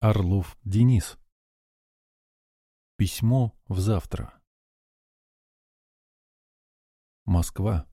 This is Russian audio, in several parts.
Орлов Денис. Письмо в завтра. Москва.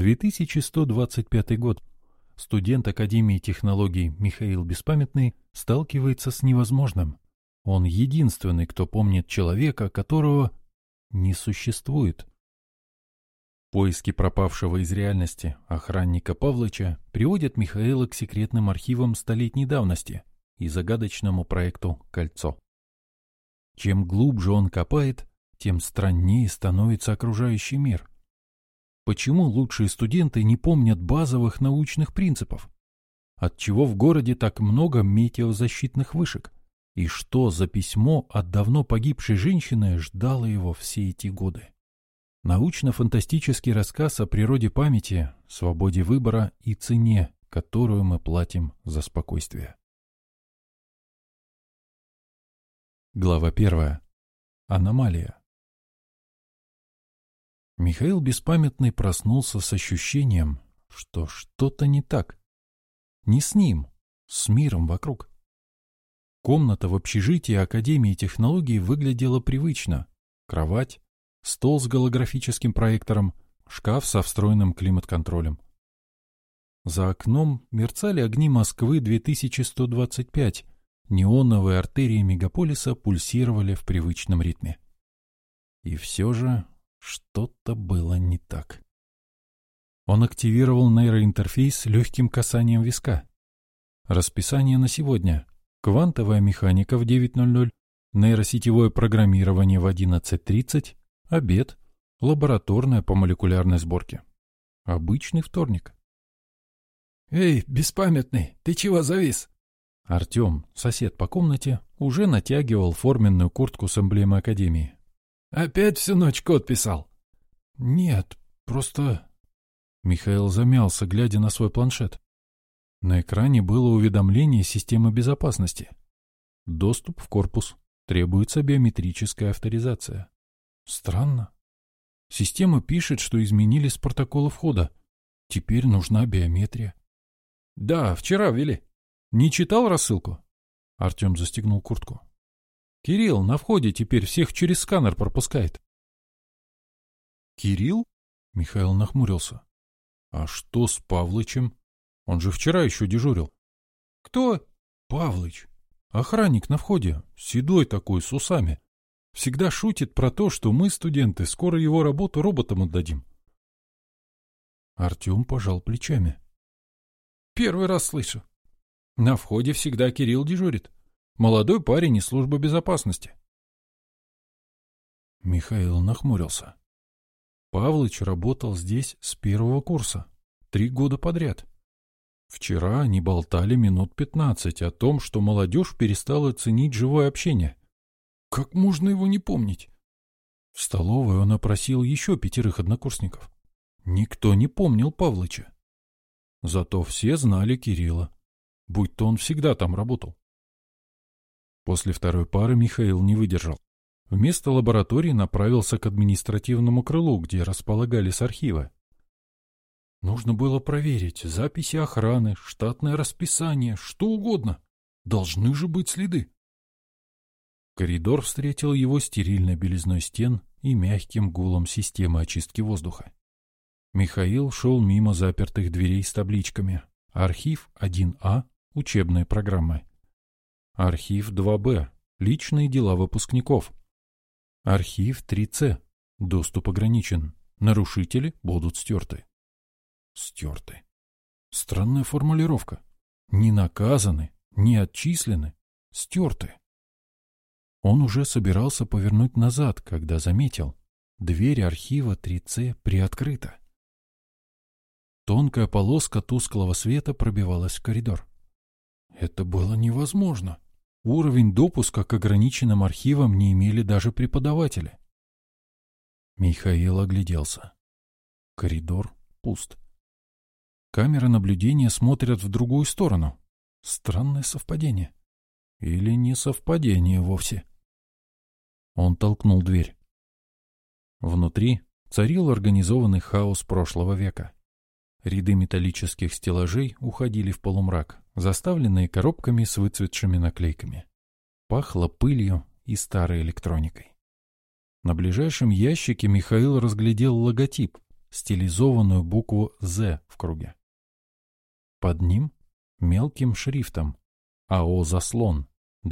2125 год. Студент Академии технологий Михаил Беспамятный сталкивается с невозможным. Он единственный, кто помнит человека, которого не существует. Поиски пропавшего из реальности охранника Павлыча приводят Михаила к секретным архивам столетней давности и загадочному проекту «Кольцо». Чем глубже он копает, тем страннее становится окружающий мир. Почему лучшие студенты не помнят базовых научных принципов? Отчего в городе так много метеозащитных вышек? И что за письмо от давно погибшей женщины ждало его все эти годы? Научно-фантастический рассказ о природе памяти, свободе выбора и цене, которую мы платим за спокойствие. Глава 1. Аномалия. Михаил Беспамятный проснулся с ощущением, что что-то не так. Не с ним, с миром вокруг. Комната в общежитии Академии технологий выглядела привычно. Кровать, стол с голографическим проектором, шкаф со встроенным климат-контролем. За окном мерцали огни Москвы 2125. Неоновые артерии мегаполиса пульсировали в привычном ритме. И все же что-то было не так. Он активировал нейроинтерфейс легким касанием виска. Расписание на сегодня. Квантовая механика в 9:00, нейросетевое программирование в 11:30, обед, лабораторная по молекулярной сборке. Обычный вторник. «Эй, Беспамятный, ты чего завис?» Артем, сосед по комнате, уже натягивал форменную куртку с эмблемой Академии. «Опять всю ночь код писал?» «Нет, просто...» Михаил замялся, глядя на свой планшет. На экране было уведомление системы безопасности. Доступ в корпус. Требуется биометрическая авторизация. Странно. Система пишет, что изменились протоколы входа. Теперь нужна биометрия. «Да, вчера ввели. Не читал рассылку?» Артем застегнул куртку. «Кирилл на входе теперь всех через сканер пропускает». «Кирилл?» Михаил нахмурился. «А что с Павлычем? Он же вчера еще дежурил». «Кто?» «Павлыч. Охранник на входе. Седой такой, с усами. Всегда шутит про то, что мы, студенты, скоро его работу роботам отдадим». Артем пожал плечами. «Первый раз слышу. На входе всегда Кирилл дежурит. Молодой парень из службы безопасности». Михаил нахмурился. Павлыч работал здесь с первого курса. 3 года подряд. Вчера они болтали минут 15 о том, что молодежь перестала ценить живое общение. Как можно его не помнить? В столовой он опросил еще 5 однокурсников. Никто не помнил Павлыча. Зато все знали Кирилла, будь то он всегда там работал. После второй пары Михаил не выдержал. Вместо лаборатории направился к административному крылу, где располагались архивы. Нужно было проверить записи охраны, штатное расписание, что угодно. Должны же быть следы. Коридор встретил его стерильной белизной стен и мягким гулом системы очистки воздуха. Михаил шел мимо запертых дверей с табличками. Архив 1А, учебные программы. Архив 2Б, личные дела выпускников. Архив 3С, доступ ограничен. Нарушители будут стерты. Стерты. Странная формулировка. Не наказаны, не отчислены, стерты. Он уже собирался повернуть назад, когда заметил. Дверь архива 3С приоткрыта. Тонкая полоска тусклого света пробивалась в коридор. Это было невозможно. Уровень допуска к ограниченным архивам не имели даже преподаватели. Михаил огляделся. Коридор пуст. Камеры наблюдения смотрят в другую сторону. Странное совпадение. Или не совпадение вовсе. Он толкнул дверь. Внутри царил организованный хаос прошлого века. Ряды металлических стеллажей уходили в полумрак, заставленные коробками с выцветшими наклейками. Пахло пылью и старой электроникой. На ближайшем ящике Михаил разглядел логотип, стилизованную букву «З» в круге. Под ним мелким шрифтом АО «Заслон»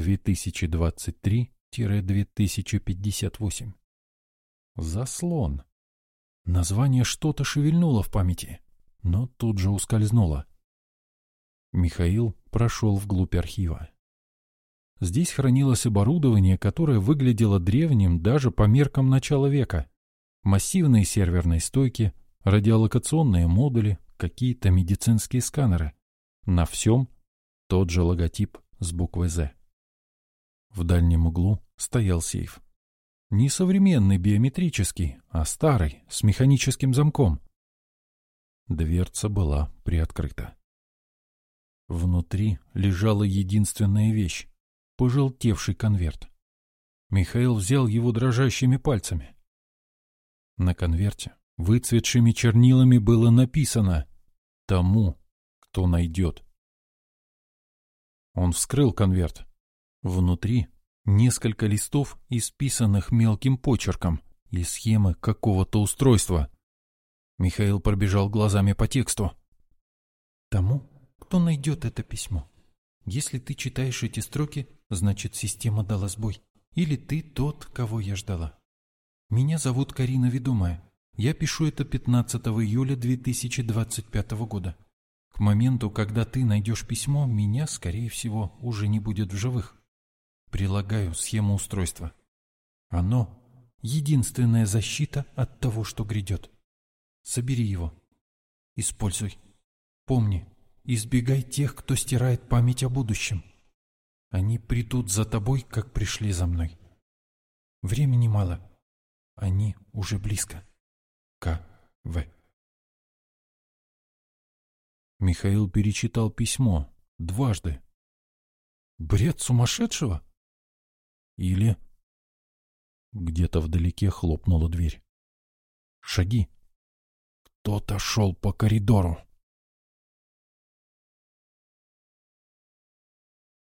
2023-2058. «Заслон». Название что-то шевельнуло в памяти, но тут же ускользнуло. Михаил прошел вглубь архива. Здесь хранилось оборудование, которое выглядело древним даже по меркам начала века. Массивные серверные стойки, радиолокационные модули, какие-то медицинские сканеры. На всем тот же логотип с буквой «З». В дальнем углу стоял сейф. Не современный биометрический, а старый, с механическим замком. Дверца была приоткрыта. Внутри лежала единственная вещь — пожелтевший конверт. Михаил взял его дрожащими пальцами. На конверте выцветшими чернилами было написано «Тому, кто найдет». Он вскрыл конверт. Внутри несколько листов, исписанных мелким почерком, и схемы какого-то устройства. Михаил пробежал глазами по тексту. «Тому, кто найдет это письмо. Если ты читаешь эти строки, значит, система дала сбой. Или ты тот, кого я ждала. Меня зовут Карина Ведомая. Я пишу это 15 июля 2025 года. К моменту, когда ты найдешь письмо, меня, скорее всего, уже не будет в живых. Прилагаю схему устройства. Оно — единственная защита от того, что грядет. Собери его. Используй. Помни, избегай тех, кто стирает память о будущем. Они придут за тобой, как пришли за мной. Времени мало. Они уже близко. К.В. Михаил перечитал письмо дважды. Бред сумасшедшего? Или... Где-то вдалеке хлопнула дверь. Шаги. Кто-то шел по коридору.